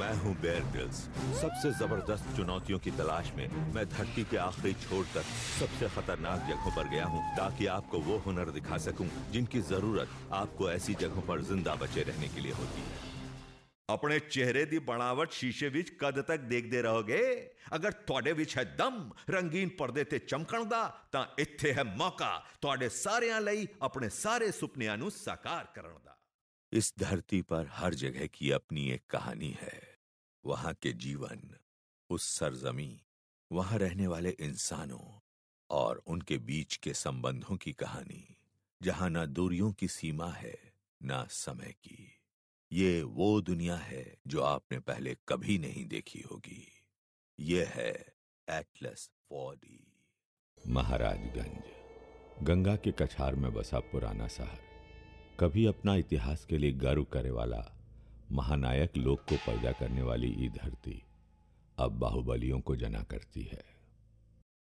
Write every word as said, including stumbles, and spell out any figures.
मैं हूं Bear Grylls. सबसे जबरदस्त चुनौतियों की तलाश में मैं धरती के आखिरी छोर तक सबसे खतरनाक जगहों पर गया हूं, ताकि आपको वो हुनर दिखा सकूं जिनकी जरूरत आपको ऐसी जगहों पर जिंदा बचे रहने के लिए होती है। अपने चेहरे दी बनावट शीशे विच कद तक देखते रहोगे? अगर तुहाडे विच है दम रंगीन पर्दे ते चमकण दा, तां इत्थे है मौका तुहाडे सारिਆਂ ਲਈ अपने सारे सुपनिਆਂ ਨੂੰ साकार ਕਰਨ ਦਾ। इस धरती पर हर जगह की अपनी एक कहानी है। वहां के जीवन, उस सरजमी, वहां रहने वाले इंसानों और उनके बीच के संबंधों की कहानी, जहां ना दूरियों की सीमा है ना समय की। ये वो दुनिया है जो आपने पहले कभी नहीं देखी होगी। ये है atlas four D. Maharajganj, Ganga के कछार में बसा पुराना शहर, कभी अपना इतिहास के लिए गर्व करे वाला महानायक लोग को पैदा करने वाली ये धरती अब बाहुबलियों को जना करती है।